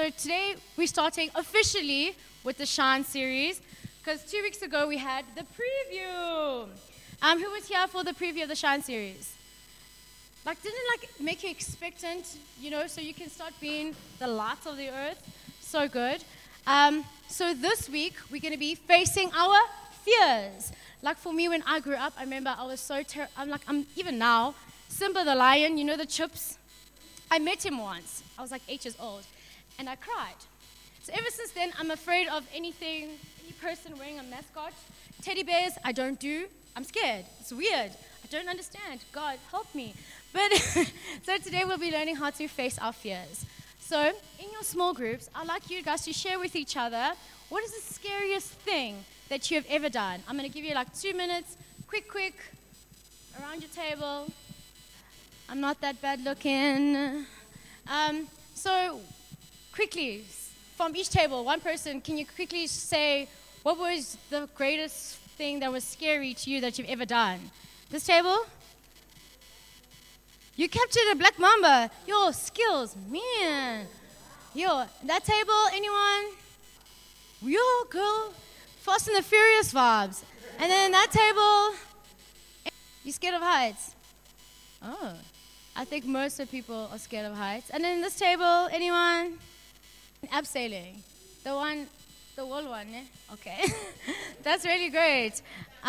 So today we're starting officially with the Shine series, because 2 weeks ago we had the preview. Who was here for the preview of the Shine series? Didn't it make you expectant, so you can start being the light of the earth? So good. So this week we're going to be facing our fears. Like for me, when I grew up, I remember I was so I'm even now, Simba the lion, the chips. I met him once. I was like 8 years old, and I cried. So ever since then, I'm afraid of any person wearing a mascot. Teddy bears, I don't do. I'm scared. It's weird. I don't understand. God, help me. But so today we'll be learning how to face our fears. So in your small groups, I'd like you guys to share with each other, what is the scariest thing that you have ever done? I'm going to give you 2 minutes, quick, around your table. I'm not that bad looking. So quickly, from each table, one person, can you quickly say, what was the greatest thing that was scary to you that you've ever done? This table? You captured a black mamba. Your skills, man. That table, anyone? Yo, girl, Fast and the Furious vibes. And then that table, you scared of heights? Oh, I think most of people are scared of heights. And then this table, anyone? Abseiling. The wall one, eh? Okay. That's really great.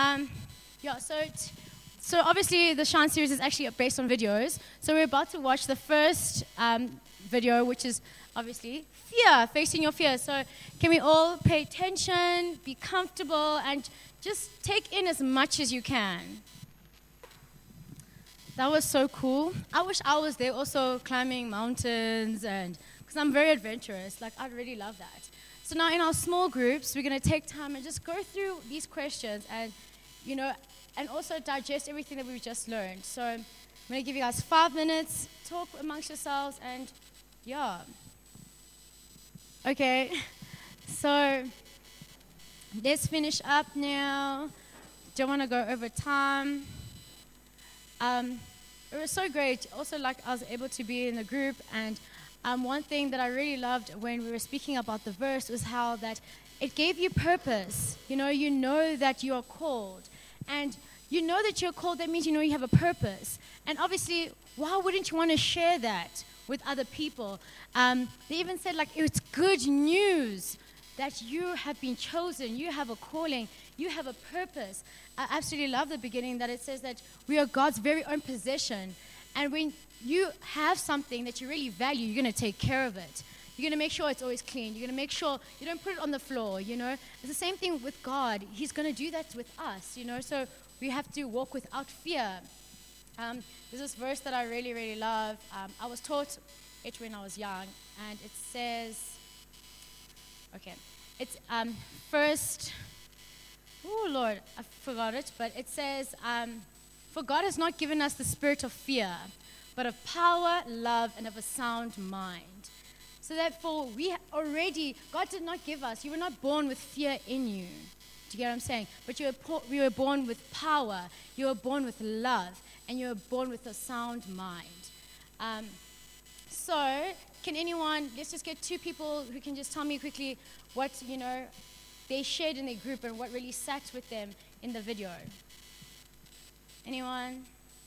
So obviously the Shine series is actually based on videos. So we're about to watch the first video, which is obviously fear, facing your fear. So can we all pay attention, be comfortable, and just take in as much as you can? That was so cool. I wish I was there also climbing mountains, and because I'm very adventurous. I'd really love that. So now in our small groups, we're going to take time and just go through these questions and, and also digest everything that we've just learned. So I'm going to give you guys 5 minutes, talk amongst yourselves, and yeah. Okay, so let's finish up now. Don't want to go over time. It was so great. Also, I was able to be in the group, and one thing that I really loved when we were speaking about the verse was how that it gave you purpose. You know that you are called, and you know that you're called. That means you have a purpose. And obviously, why wouldn't you want to share that with other people? They even said it's good news that you have been chosen, you have a calling, you have a purpose. I absolutely love the beginning that it says that we are God's very own possession. And when you have something that you really value, you're going to take care of it. You're going to make sure it's always clean. You're going to make sure you don't put it on the floor, It's the same thing with God. He's going to do that with us, So we have to walk without fear. There's this verse that I really, really love. I was taught it when I was young, and it says, it's first, oh Lord, I forgot it, but it says, for God has not given us the spirit of fear, but of power, love, and of a sound mind. So therefore, God did not give us, you were not born with fear in you. Do you get what I'm saying? But you were born with power, you were born with love, and you were born with a sound mind. So, can anyone, let's just get 2 people who can just tell me quickly what, they shared in their group and what really sat with them in the video. Anyone?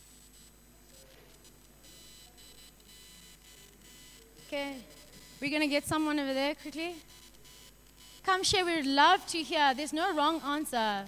Okay, we're going to get someone over there quickly. Come share, we would love to hear. There's no wrong answer.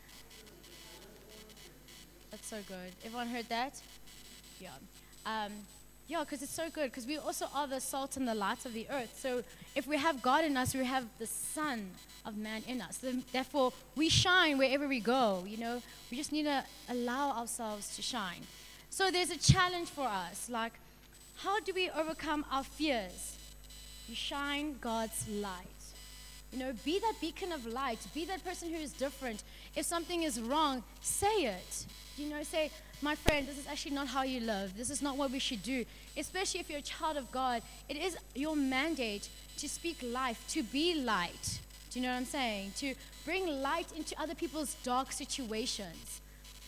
That's so good. Everyone heard that? Yeah. Because it's so good, because we also are the salt and the light of the earth. So if we have God in us, we have the Son of Man in us. Therefore, we shine wherever we go, We just need to allow ourselves to shine. So there's a challenge for us, how do we overcome our fears? You shine God's light. Be that beacon of light. Be that person who is different. If something is wrong, say it. Say, my friend, this is actually not how you live. This is not what we should do. Especially if you're a child of God, it is your mandate to speak life, to be light. Do you know what I'm saying? To bring light into other people's dark situations.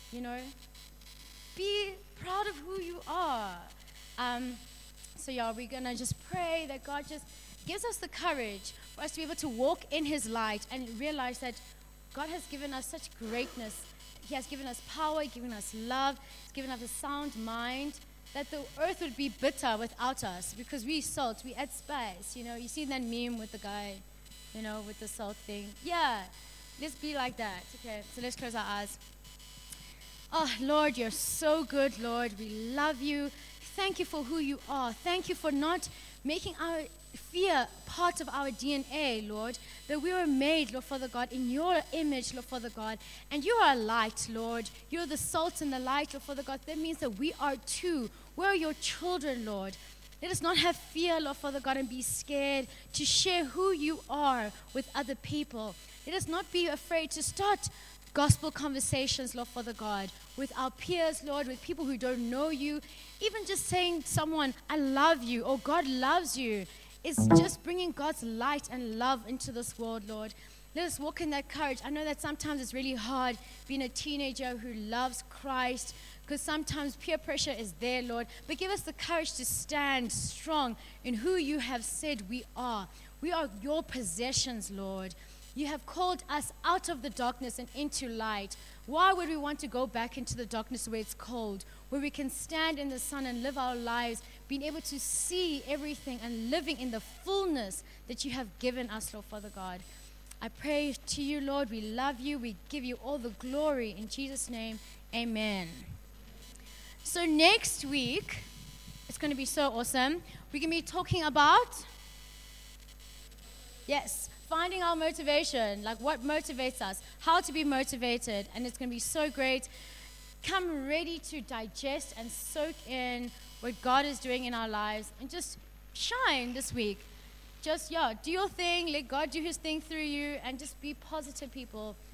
Be proud of who you are. So we're going to just pray that God just gives us the courage for us to be able to walk in his light and realize that God has given us such greatness. He has given us power, given us love, he's given us a sound mind, that the earth would be bitter without us because we salt, we add spice. You see that meme with the guy, with the salt thing. Yeah, let's be like that. Okay, so let's close our eyes. Oh, Lord, you're so good, Lord. We love you. Thank you for who you are. Thank you for not making our fear part of our DNA, Lord, that we were made, Lord Father God, in your image, Lord Father God, and you are light, Lord. You're the salt and the light, Lord Father God. That means that we are too. We're your children, Lord. Let us not have fear, Lord Father God, and be scared to share who you are with other people. Let us not be afraid to start gospel conversations, Lord Father God, with our peers, Lord, with people who don't know you. Even just saying to someone, I love you, or God loves you, is just bringing God's light and love into this world, Lord. Let us walk in that courage. I know that sometimes it's really hard being a teenager who loves Christ, because sometimes peer pressure is there, Lord. But give us the courage to stand strong in who you have said we are. We are your possessions, Lord. You have called us out of the darkness and into light. Why would we want to go back into the darkness where it's cold, where we can stand in the sun and live our lives, being able to see everything and living in the fullness that you have given us, Lord Father God? I pray to you, Lord. We love you. We give you all the glory. In Jesus' name, amen. So next week, it's going to be so awesome. We're going to be talking about, finding our motivation, like what motivates us, how to be motivated, and it's going to be so great. Come ready to digest and soak in what God is doing in our lives and just shine this week. Just, do your thing, let God do his thing through you, and just be positive people